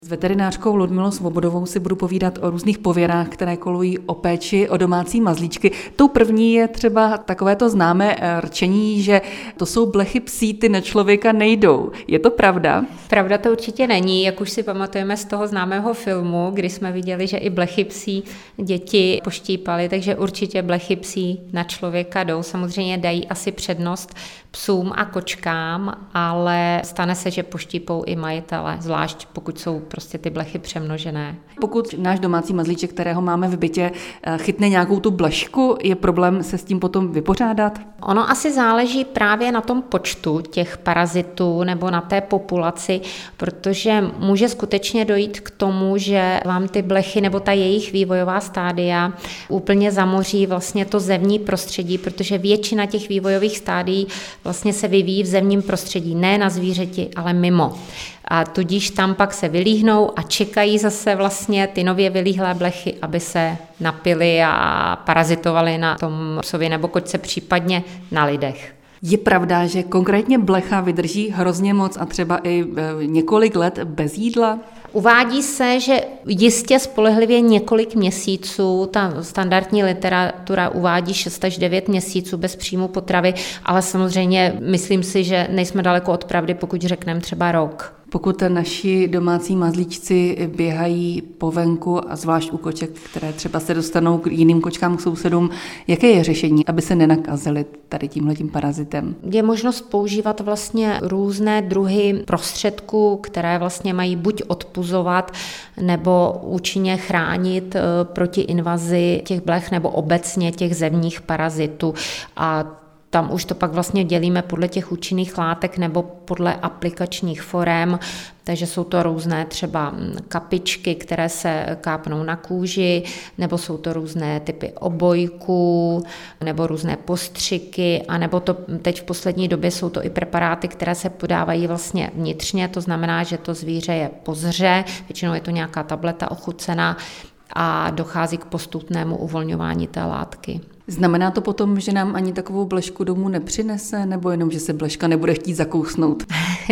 S veterinářkou Ludmilou Svobodovou si budu povídat o různých pověrách, které kolují o péči o domácí mazlíčky. Tou první je třeba takovéto známé rčení, že to jsou blechy psí, ty na člověka nejdou. Je to pravda? Pravda to určitě není, jak už si pamatujeme z toho známého filmu, kdy jsme viděli, že i blechy psí děti poštípaly, takže určitě blechy psí na člověka jdou. Samozřejmě dají asi přednost psům a kočkám, ale stane se, že poštípou i majitele, zvlášť pokud jsou prostě ty blechy přemnožené. Pokud náš domácí mazlíček, kterého máme v bytě, chytne nějakou tu blešku, je problém se s tím potom vypořádat? Ono asi záleží právě na tom počtu těch parazitů nebo na té populaci, protože může skutečně dojít k tomu, že vám ty blechy nebo ta jejich vývojová stádia úplně zamoří vlastně to zevní prostředí, protože většina těch vývojových stádií vlastně se vyvíjí v zevním prostředí, ne na zvířeti, ale mimo. A tudíž tam pak se vylíhnou a čekají zase vlastně ty nově vylíhlé blechy, aby se napily a parazitovali na tom psovi nebo kočce, případně na lidech. Je pravda, že konkrétně blecha vydrží hrozně moc a třeba i několik let bez jídla? Uvádí se, že jistě spolehlivě několik měsíců, ta standardní literatura uvádí 6 až 9 měsíců bez příjmu potravy, ale samozřejmě myslím si, že nejsme daleko od pravdy, pokud řekneme třeba rok. Pokud naši domácí mazlíčci běhají po venku a zvlášť u koček, které třeba se dostanou k jiným kočkám, k sousedům, jaké je řešení, aby se nenakazili tady tímhletím parazitem? Je možnost používat vlastně různé druhy prostředků, které vlastně mají buď odpuzovat nebo účinně chránit proti invazi těch blech nebo obecně těch zevních parazitů. A tam už to pak vlastně dělíme podle těch účinných látek nebo podle aplikačních forem, takže jsou to různé třeba kapičky, které se kápnou na kůži, nebo jsou to různé typy obojků, nebo různé postřiky, anebo to teď v poslední době jsou to i preparáty, které se podávají vlastně vnitřně, to znamená, že to zvíře je pozře, většinou je to nějaká tableta ochucená a dochází k postupnému uvolňování té látky. Znamená to potom, že nám ani takovou blešku domů nepřinese, nebo jenom, že se bleška nebude chtít zakousnout?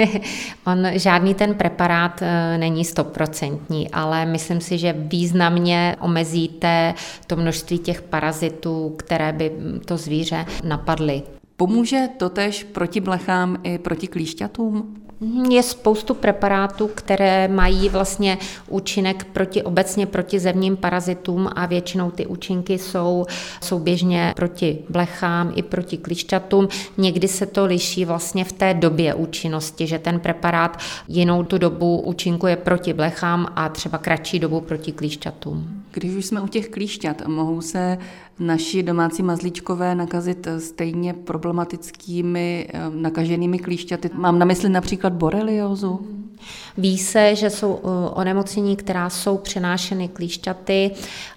On žádný ten preparát není 100%, ale myslím si, že významně omezíte to množství těch parazitů, které by to zvíře napadly. Pomůže totéž proti blechám i proti klíšťatům? Je spoustu preparátů, které mají vlastně účinek obecně proti zevním parazitům a většinou ty účinky jsou běžně proti blechám i proti klíšťatům. Někdy se to liší vlastně v té době účinnosti, že ten preparát jinou tu dobu účinkuje proti blechám a třeba kratší dobu proti klíšťatům. Když už jsme u těch klíšťat, mohou se naši domácí mazlíčkové nakazit stejně problematickými nakaženými klíšťaty? Mám na mysli například boreliózu. Ví se, že jsou onemocnění, která jsou přenášeny klíšťaty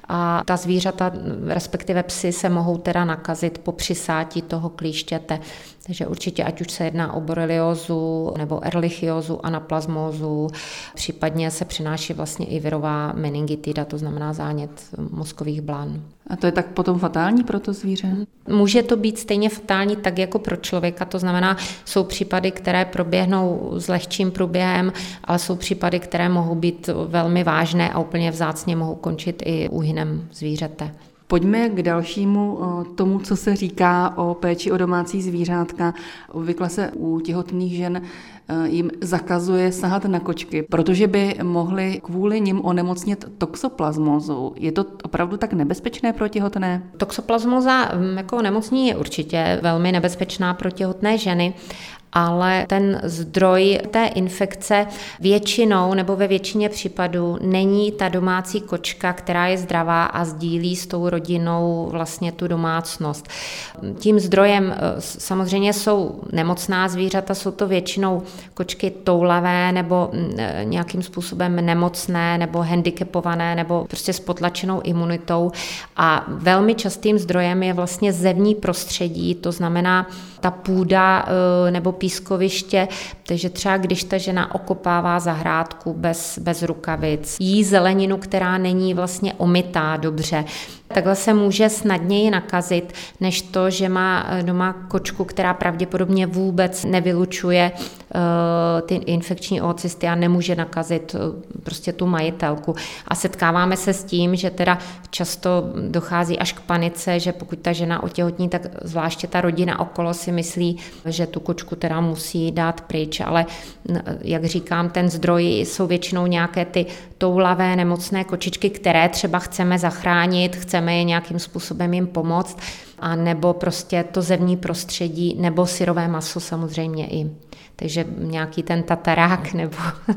a ta zvířata, respektive psy, se mohou teda nakazit po přisátí toho klíšťete. Takže určitě, ať už se jedná o boreliózu nebo erlichiózu, anaplazmózu, případně se přináší vlastně i virová meningitida, to znamená zánět mozkových blan. A to je tak potom fatální pro to zvíře? Může to být stejně fatální tak jako pro člověka, to znamená, jsou případy, které proběhnou s lehčím průběhem, ale jsou případy, které mohou být velmi vážné a úplně vzácně mohou končit i úhynem zvířete. Pojďme k dalšímu tomu, co se říká o péči o domácí zvířátka. Obvykle se u těhotných žen jim zakazuje sahat na kočky, protože by mohly kvůli nim onemocnit toxoplasmózou. Je to opravdu tak nebezpečné pro těhotné? Toxoplasmóza jako onemocnění je určitě velmi nebezpečná pro těhotné ženy, ale ten zdroj té infekce většinou nebo ve většině případů není ta domácí kočka, která je zdravá a sdílí s tou rodinou vlastně tu domácnost. Tím zdrojem samozřejmě jsou nemocná zvířata, jsou to většinou kočky toulavé nebo nějakým způsobem nemocné nebo handicapované nebo prostě s potlačenou imunitou a velmi častým zdrojem je vlastně zevní prostředí, to znamená ta půda nebo pískoviště, takže třeba když ta žena okopává zahrádku bez rukavic, jí zeleninu, která není vlastně omytá dobře, Takhle se může snadněji nakazit, než to, že má doma kočku, která pravděpodobně vůbec nevylučuje ty infekční oocysty a nemůže nakazit prostě tu majitelku. A setkáváme se s tím, že teda často dochází až k panice, že pokud ta žena otěhotní, tak zvláště ta rodina okolo si myslí, že tu kočku teda musí dát pryč, ale jak říkám, ten zdroj jsou většinou nějaké ty toulavé nemocné kočičky, které třeba chceme zachránit, chceme je nějakým způsobem jim pomoct, a nebo prostě to zevní prostředí, nebo syrové maso samozřejmě i. Takže nějaký ten tatarák nebo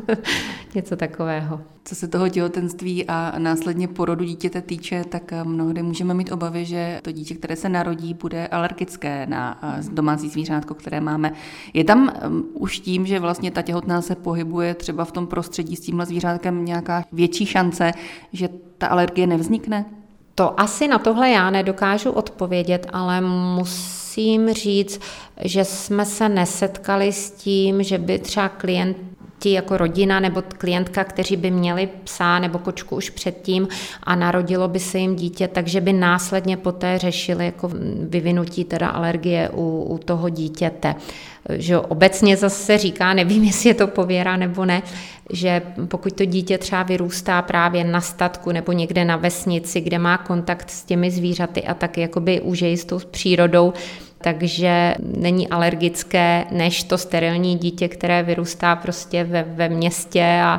něco takového. Co se toho těhotenství a následně porodu dítěte týče, tak mnohdy můžeme mít obavy, že to dítě, které se narodí, bude alergické na domácí zvířátko, které máme. Je tam už tím, že vlastně ta těhotná se pohybuje třeba v tom prostředí s tímhle zvířátkem, nějaká větší šance, že ta alergie nevznikne? To asi na tohle já nedokážu odpovědět, ale musím říct, že jsme se nesetkali s tím, že by třeba klienti jako rodina nebo klientka, kteří by měli psa nebo kočku už předtím a narodilo by se jim dítě, takže by následně poté řešili jako vyvinutí teda alergie u toho dítěte. Že obecně zase říká, nevím, jestli je to pověra nebo ne, že pokud to dítě třeba vyrůstá právě na statku nebo někde na vesnici, kde má kontakt s těmi zvířaty a tak jakoby užije s tou přírodou, takže není alergické než to sterilní dítě, které vyrůstá prostě ve městě a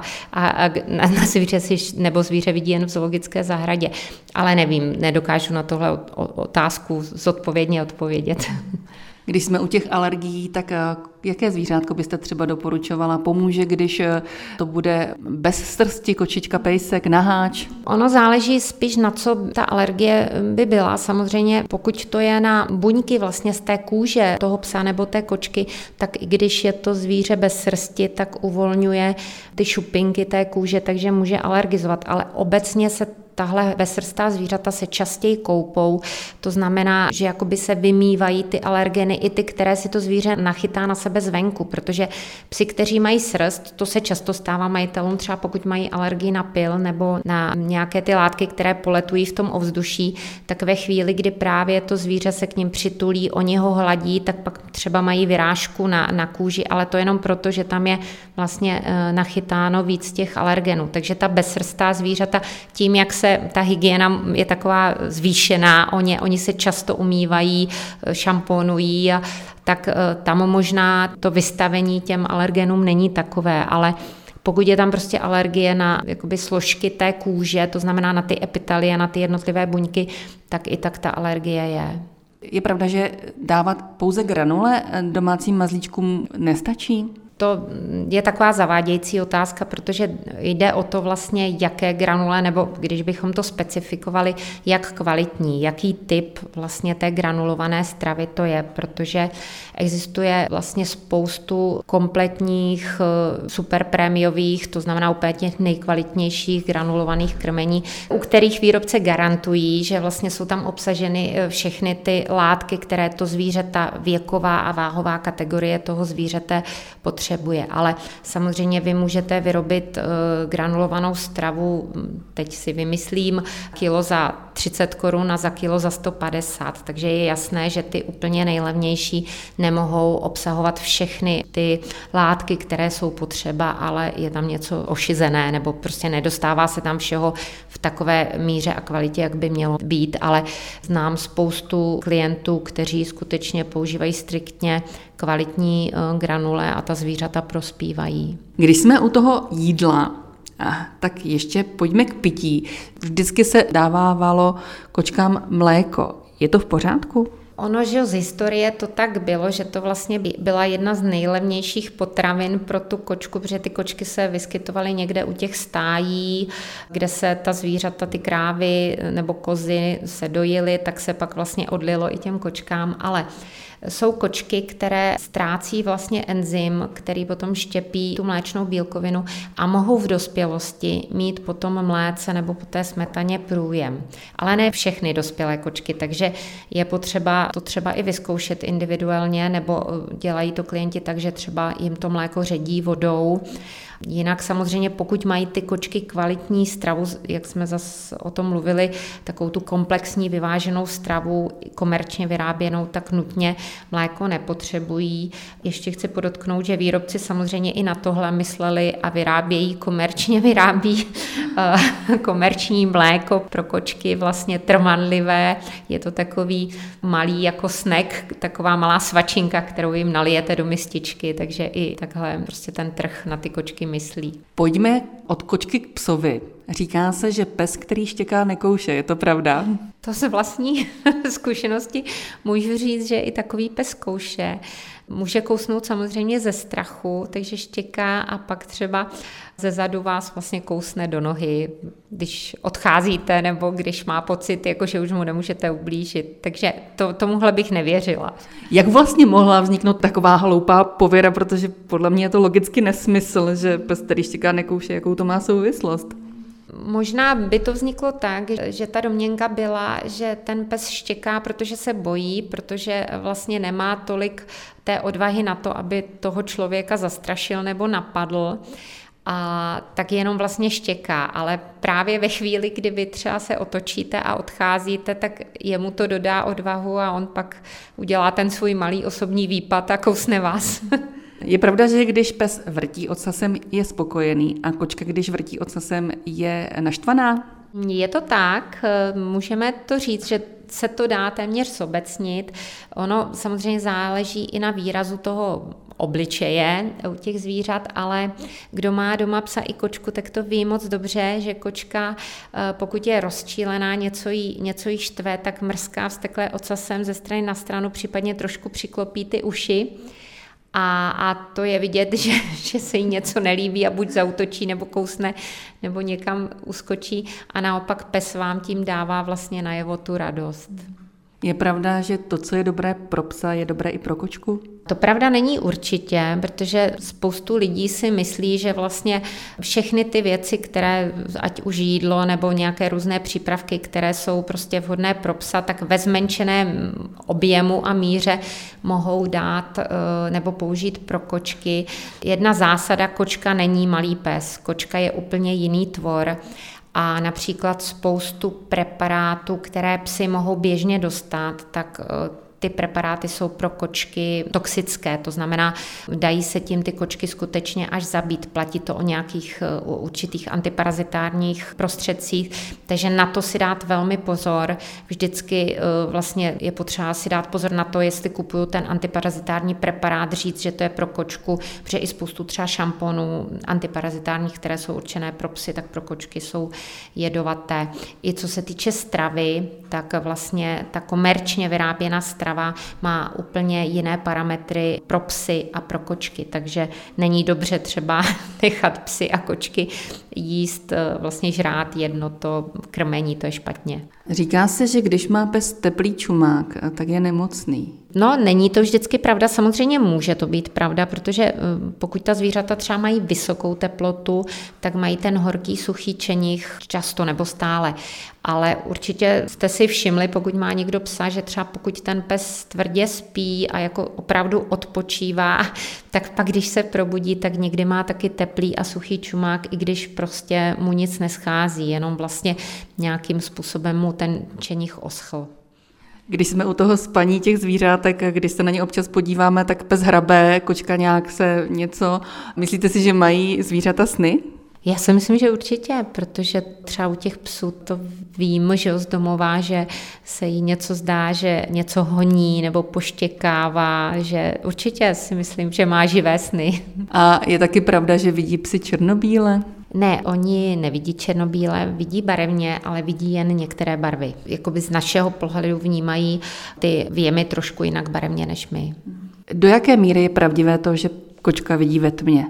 na zvíře nebo zvíře vidí jen v zoologické zahradě. Ale nevím, nedokážu na tohle otázku zodpovědně odpovědět. Když jsme u těch alergií, tak jaké zvířátko byste třeba doporučovala? Pomůže, když to bude bez srsti, kočička, pejsek, naháč? Ono záleží spíš na co ta alergie by byla. Samozřejmě pokud to je na buňky vlastně z té kůže toho psa nebo té kočky, tak i když je to zvíře bez srsti, tak uvolňuje ty šupinky té kůže, takže může alergizovat. Ale obecně se tahle bezsrstá zvířata se častěji koupou, to znamená, že jakoby se vymývají ty alergeny i ty, které si to zvíře nachytá na sebe zvenku, protože psi, kteří mají srst, to se často stává majitelům, třeba pokud mají alergii na pyl nebo na nějaké ty látky, které poletují v tom ovzduší, tak ve chvíli, kdy právě to zvíře se k ním přitulí, oni ho hladí, tak pak třeba mají vyrážku na kůži, ale to jenom proto, že tam je vlastně nachytáno víc těch alergenů. Takže ta bezsrstá zvířata tím, jak se ta hygiena je taková zvýšená, oni se často umývají, šamponují, a tak tam možná to vystavení těm alergenům není takové, ale pokud je tam prostě alergie na jakoby složky té kůže, to znamená na ty epitelie, na ty jednotlivé buňky, tak i tak ta alergie je. Je pravda, že dávat pouze granule domácím mazlíčkům nestačí? To je taková zavádějící otázka, protože jde o to vlastně, jaké granule, nebo když bychom to specifikovali, jak kvalitní, jaký typ vlastně té granulované stravy to je, protože existuje vlastně spoustu kompletních superprémiových, to znamená úplně těch nejkvalitnějších granulovaných krmení, u kterých výrobce garantují, že vlastně jsou tam obsaženy všechny ty látky, které to zvíře, ta věková a váhová kategorie toho zvířete potřebuje. Ale samozřejmě vy můžete vyrobit granulovanou stravu, teď si vymyslím, kilo za 30 korun a za kilo za 150, takže je jasné, že ty úplně nejlevnější nemohou obsahovat všechny ty látky, které jsou potřeba, ale je tam něco ošizené, nebo prostě nedostává se tam všeho v takové míře a kvalitě, jak by mělo být, ale znám spoustu klientů, kteří skutečně používají striktně kvalitní granule a ta zvířata prospívají. Když jsme u toho jídla, tak ještě pojďme k pití. Vždycky se dávávalo kočkám mléko. Je to v pořádku? Ono, že z historie to tak bylo, že to vlastně byla jedna z nejlevnějších potravin pro tu kočku, protože ty kočky se vyskytovaly někde u těch stájí, kde se ta zvířata, ty krávy nebo kozy se dojily, tak se pak vlastně odlilo i těm kočkám, ale Jsou kočky, které ztrácí vlastně enzym, který potom štěpí tu mléčnou bílkovinu a mohou v dospělosti mít po tom mléce nebo po té smetaně průjem. Ale ne všechny dospělé kočky, takže je potřeba to třeba i vyzkoušet individuálně, nebo dělají to klienti tak, že třeba jim to mléko ředí vodou. Jinak samozřejmě, pokud mají ty kočky kvalitní stravu, jak jsme zase o tom mluvili, takovou tu komplexní vyváženou stravu, komerčně vyráběnou, tak nutně mléko nepotřebují. Ještě chci podotknout, že výrobci samozřejmě i na tohle mysleli a komerčně vyrábí komerční mléko pro kočky, vlastně trvanlivé. Je to takový malý jako snack, taková malá svačinka, kterou jim nalijete do mističky, takže i takhle prostě ten trh na ty kočky myslí. Pojďme od kočky k psovi. Říká se, že pes, který štěká, nekouše. Je to pravda? To z vlastní zkušenosti můžu říct, že i takový pes kouše. Může kousnout samozřejmě ze strachu, takže štěká a pak třeba ze zadu vás vlastně kousne do nohy, když odcházíte nebo když má pocit, jako že už mu nemůžete ublížit. Takže tomuhle bych nevěřila. Jak vlastně mohla vzniknout taková hloupá pověra, protože podle mě je to logicky nesmysl, že pes, který štěká, nekouše, jakou to má souvislost? Možná by to vzniklo tak, že ta domněnka byla, že ten pes štěká, protože se bojí, protože vlastně nemá tolik té odvahy na to, aby toho člověka zastrašil nebo napadl. A tak jenom vlastně štěká, ale právě ve chvíli, kdy vy třeba se otočíte a odcházíte, tak jemu to dodá odvahu a on pak udělá ten svůj malý osobní výpad a kousne vás. Je pravda, že když pes vrtí ocasem, je spokojený a kočka, když vrtí ocasem, je naštvaná? Je to tak, můžeme to říct, že se to dá téměř zobecnit. Ono samozřejmě záleží i na výrazu toho obličeje u těch zvířat, ale kdo má doma psa i kočku, tak to ví moc dobře, že kočka, pokud je rozčílená, něco jí štve, tak mrská vzteklé ocasem ze strany na stranu, případně trošku přiklopí ty uši. A to je vidět, že se jí něco nelíbí a buď zaútočí, nebo kousne, nebo někam uskočí a naopak pes vám tím dává vlastně najevo tu radost. Je pravda, že to, co je dobré pro psa, je dobré i pro kočku? To pravda není určitě, protože spoustu lidí si myslí, že vlastně všechny ty věci, které, ať už jídlo nebo nějaké různé přípravky, které jsou prostě vhodné pro psa, tak ve zmenšeném objemu a míře mohou dát nebo použít pro kočky. Jedna zásada, kočka není malý pes, kočka je úplně jiný tvor. A například spoustu preparátů, které psy mohou běžně dostat, tak ty preparáty jsou pro kočky toxické, to znamená, dají se tím ty kočky skutečně až zabít. Platí to o nějakých určitých antiparazitárních prostředcích, takže na to si dát velmi pozor. Vždycky vlastně je potřeba si dát pozor na to, jestli kupuju ten antiparazitární preparát, říct, že to je pro kočku, protože i spoustu třeba šamponů antiparazitárních, které jsou určené pro psy, tak pro kočky jsou jedovaté. I co se týče stravy, tak vlastně ta komerčně vyráběná strava má úplně jiné parametry pro psy a pro kočky, takže není dobře třeba nechat psy a kočky jíst, vlastně žrát jedno to krmení, to je špatně. Říká se, že když má pes teplý čumák, tak je nemocný. No, není to vždycky pravda, samozřejmě může to být pravda, protože pokud ta zvířata třeba mají vysokou teplotu, tak mají ten horký, suchý čenich často nebo stále. Ale určitě jste si všimli, pokud má někdo psa, že třeba pokud ten pes tvrdě spí a jako opravdu odpočívá, tak pak když se probudí, tak někdy má taky teplý a suchý čumák, i když prostě mu nic neschází, jenom vlastně nějakým způsobem mu ten čenich oschl. Když jsme u toho spaní těch zvířátek, když se na ně občas podíváme, tak pes hrabe, kočka nějak se něco. Myslíte si, že mají zvířata sny? Já si myslím, že určitě, protože třeba u těch psů to vím, že z domova, že se jí něco zdá, že něco honí nebo poštěkává, že určitě si myslím, že má živé sny. A je taky pravda, že vidí psy černobíle? Ne, oni nevidí černobíle, vidí barevně, ale vidí jen některé barvy. Jakoby z našeho pohledu vnímají ty věmy trošku jinak barevně než my. Do jaké míry je pravdivé to, že kočka vidí ve tmě?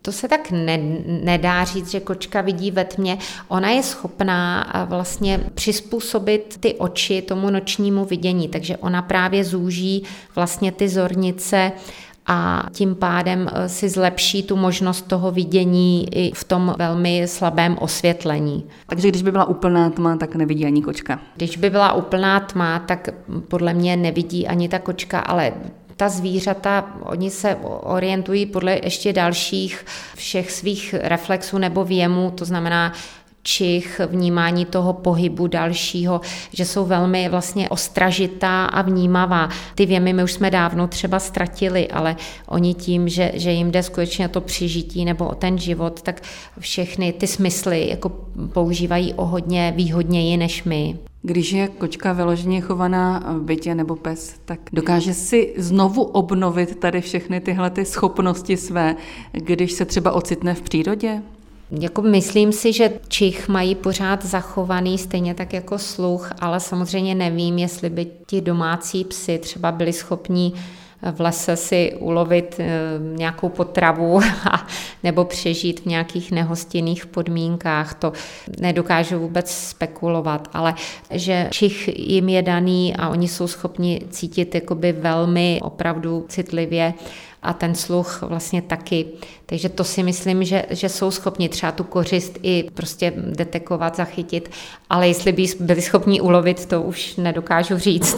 To se tak nedá říct, že kočka vidí ve tmě. Ona je schopná vlastně přizpůsobit ty oči tomu nočnímu vidění, takže ona právě zúží vlastně ty zornice a tím pádem si zlepší tu možnost toho vidění i v tom velmi slabém osvětlení. Takže když by byla úplná tma, tak nevidí ani kočka. Když by byla úplná tma, tak podle mě nevidí ani ta kočka, ale ta zvířata, oni se orientují podle ještě dalších všech svých reflexů nebo věmů, to znamená čich, vnímání toho pohybu dalšího, že jsou velmi vlastně ostražitá a vnímavá. Ty věmy my už jsme dávno třeba ztratili, ale oni tím, že jim jde skutečně to přežití nebo o ten život, tak všechny ty smysly jako používají o hodně výhodněji než my. Když je kočka vyloženě chovaná v bytě nebo pes, tak dokáže si znovu obnovit tady všechny tyhle ty schopnosti své, když se třeba ocitne v přírodě? Jako myslím si, že čich mají pořád zachovaný, stejně tak jako sluch, ale samozřejmě nevím, jestli by ti domácí psy třeba byli schopni v lese si ulovit nějakou potravu nebo přežít v nějakých nehostinných podmínkách. To nedokážu vůbec spekulovat, ale že čich jim je daný a oni jsou schopni cítit jakoby velmi opravdu citlivě a ten sluch vlastně taky. Takže to si myslím, že jsou schopni třeba tu kořist i prostě detekovat, zachytit, ale jestli by byli schopni ulovit, to už nedokážu říct.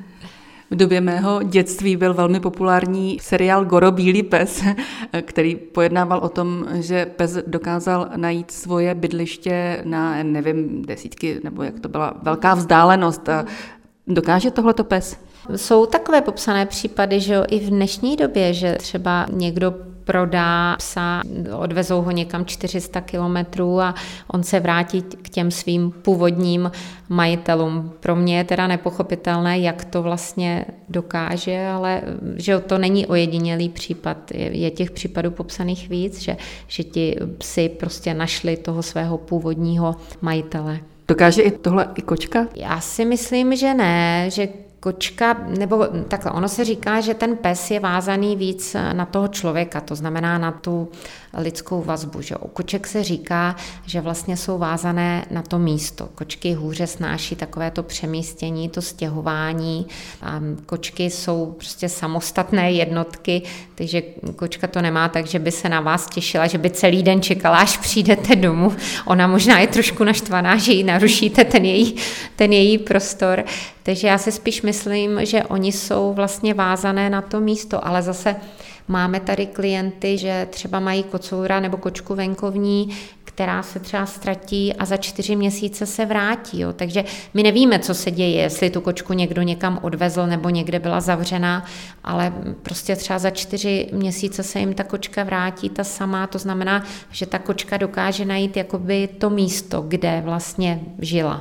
V době mého dětství byl velmi populární seriál Goro bílý pes, který pojednával o tom, že pes dokázal najít svoje bydliště na, nevím, desítky, nebo jak to byla velká vzdálenost. Dokáže tohleto pes? Jsou takové popsané případy, že jo, i v dnešní době, že třeba někdo prodá psa, odvezou ho někam 400 kilometrů a on se vrátí k těm svým původním majitelům. Pro mě je teda nepochopitelné, jak to vlastně dokáže, ale že to není ojedinělý případ. Je těch případů popsaných víc, že ti psi prostě našli toho svého původního majitele. Dokáže i tohle i kočka? Já si myslím, že ne, že kočka, nebo takhle, ono se říká, že ten pes je vázaný víc na toho člověka, to znamená na tu lidskou vazbu. Že? U koček se říká, že vlastně jsou vázané na to místo. Kočky hůře snáší takové to přemístění, to stěhování. A kočky jsou prostě samostatné jednotky, takže kočka to nemá tak, že by se na vás těšila, že by celý den čekala, až přijdete domů. Ona možná je trošku naštvaná, že jí narušíte ten její prostor. Takže já si spíš myslím, že oni jsou vlastně vázané na to místo, ale zase máme tady klienty, že třeba mají kocoura nebo kočku venkovní, která se třeba ztratí a za 4 měsíce se vrátí. Jo. Takže my nevíme, co se děje, jestli tu kočku někdo někam odvezl nebo někde byla zavřená, ale prostě třeba za 4 měsíce se jim ta kočka vrátí ta samá. To znamená, že ta kočka dokáže najít jakoby to místo, kde vlastně žila.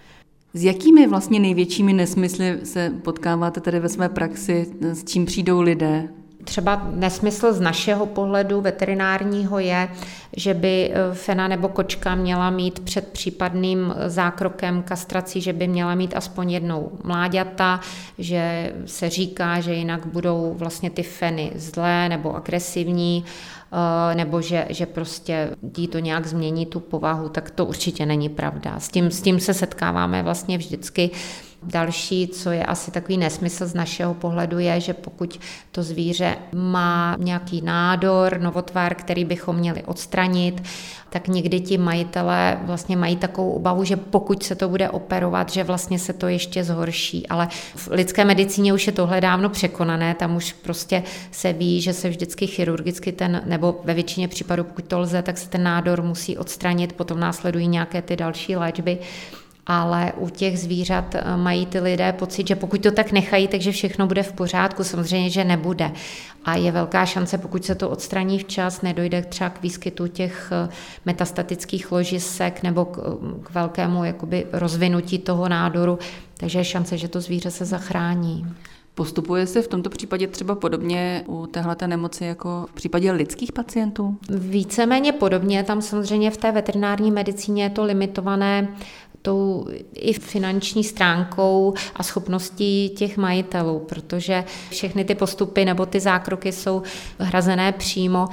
S jakými vlastně největšími nesmysly se potkáváte tady ve své praxi, s čím přijdou lidé? Třeba nesmysl z našeho pohledu veterinárního je, že by fena nebo kočka měla mít před případným zákrokem kastrací, že by měla mít aspoň jednou mláďata, že se říká, že jinak budou vlastně ty feny zlé nebo agresivní, nebo že prostě jí to nějak změní tu povahu, tak to určitě není pravda. S tím se setkáváme vlastně vždycky. Další, co je asi takový nesmysl z našeho pohledu, je, že pokud to zvíře má nějaký nádor, novotvar, který bychom měli odstranit, tak někdy ti majitelé vlastně mají takovou obavu, že pokud se to bude operovat, že vlastně se to ještě zhorší. Ale v lidské medicíně už je tohle dávno překonané, tam už prostě se ví, že se vždycky chirurgicky nebo ve většině případů, pokud to lze, tak se ten nádor musí odstranit, potom následují nějaké ty další léčby. Ale u těch zvířat mají ty lidé pocit, že pokud to tak nechají, takže všechno bude v pořádku. Samozřejmě, že nebude. A je velká šance, pokud se to odstraní včas, nedojde třeba k výskytu těch metastatických ložisek nebo k velkému jakoby rozvinutí toho nádoru. Takže je šance, že to zvíře se zachrání. Postupuje se v tomto případě třeba podobně u téhleté nemoci jako v případě lidských pacientů? Víceméně podobně, tam samozřejmě v té veterinární medicíně je to limitované tou i finanční stránkou a schopností těch majitelů, protože všechny ty postupy nebo ty zákroky jsou hrazené přímo.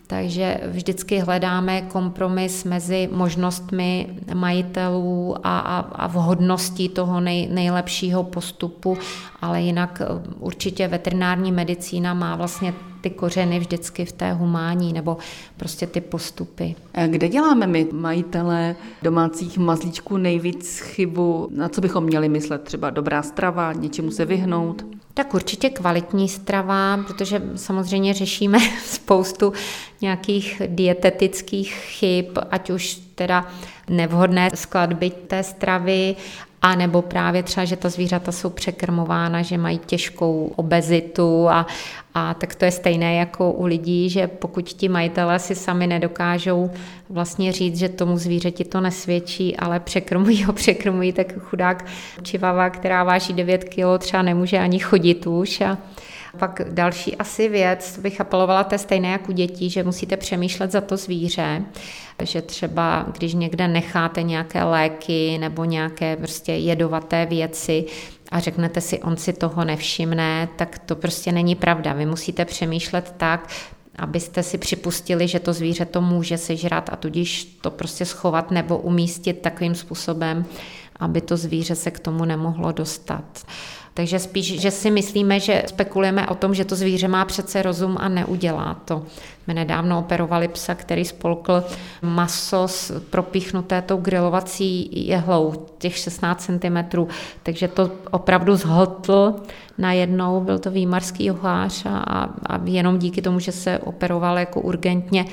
Takže vždycky hledáme kompromis mezi možnostmi majitelů a vhodností toho nejlepšího postupu, ale jinak určitě veterinární medicína má vlastně ty kořeny vždycky v té humánní nebo prostě ty postupy. Kde děláme my, majitelé domácích mazlíčků, nejvíc chybu? Na co bychom měli myslet? Třeba dobrá strava, něčemu se vyhnout? Tak určitě kvalitní strava, protože samozřejmě řešíme spoustu nějakých dietetických chyb, ať už teda nevhodné skladby té stravy, a nebo právě třeba, že ta zvířata jsou překrmována, že mají těžkou obezitu a tak to je stejné jako u lidí, že pokud ti majitelé si sami nedokážou vlastně říct, že tomu zvířeti to nesvědčí, ale překrmují, tak chudák čivava, která váží 9 kg, třeba nemůže ani chodit už. A pak další asi věc, bych apelovala, to je stejné jako u dětí, že musíte přemýšlet za to zvíře, že třeba když někde necháte nějaké léky nebo nějaké prostě jedovaté věci a řeknete si, on si toho nevšimne, tak to prostě není pravda. Vy musíte přemýšlet tak, abyste si připustili, že to zvíře to může sežrat a tudíž to prostě schovat nebo umístit takovým způsobem, aby to zvíře se k tomu nemohlo dostat. Takže spíš, že si myslíme, že spekulujeme o tom, že to zvíře má přece rozum a neudělá to. My nedávno operovali psa, který spolkl maso propíchnuté tou grilovací jehlou, těch 16 cm, takže to opravdu zhltl najednou, byl to výmarský juhář a jenom díky tomu, že se operoval jako urgentně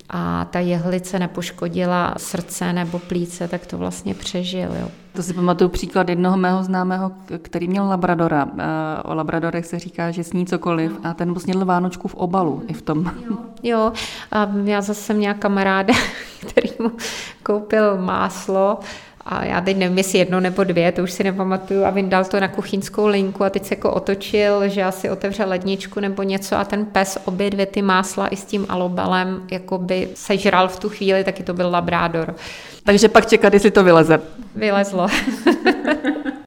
a ta jehlice nepoškodila srdce nebo plíce, tak to vlastně přežil. Jo. To si pamatuju příklad jednoho mého známého, který měl labradora. O labradorech se říká, že sní cokoliv a ten snědl vánočku v obalu i v tom. Jo, a já zase měla kamaráda, který mu koupil máslo a já teď nevím, jestli 1 nebo 2, to už si nepamatuju, a vyndal to na kuchyňskou linku a teď se jako otočil, že asi otevřel ledničku nebo něco a ten pes obě 2 ty másla i s tím alobalem jakoby sežral v tu chvíli, taky to byl labrador. Takže pak čekat, jestli to vyleze. Vylezlo.